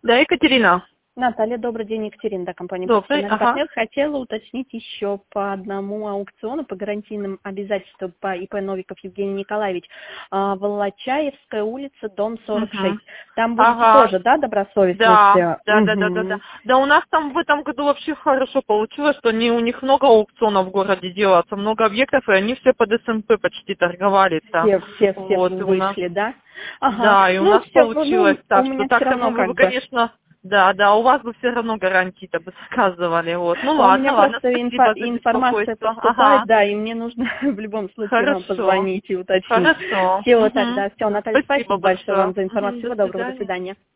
Да, Екатерина. Наталья, добрый день, Екатерина, да, компания Добрый, «Профессиональный партнер». Хотела уточнить еще по одному аукциону, по гарантийным обязательствам по ИП Новиков Евгений Николаевич. Волочаевская улица, дом 46. Там будете тоже, да, добросовестности? Да. Да, у нас там в этом году вообще хорошо получилось, что у них много аукционов в городе делается, много объектов, и они все под СМП почти торговали-то. Все Вот, и у нас, вышли, да? Ага. да, и у нас Все, получилось у так, что меня все так-то, равно вы как бы, бы... конечно, да, у вас бы все равно гарантии-то бы заказывали, вот. Ну У меня ладно, просто спасибо за информация беспокойство. поступает, Ага, да, и мне нужно в любом случае вам хорошо, позвонить и уточнить. хорошо. Все, Мгм. тогда, все, Наталья, Спасибо спасибо большое большое. вам за информацию. Мгм, до Всего доброго, до свидания. свидания.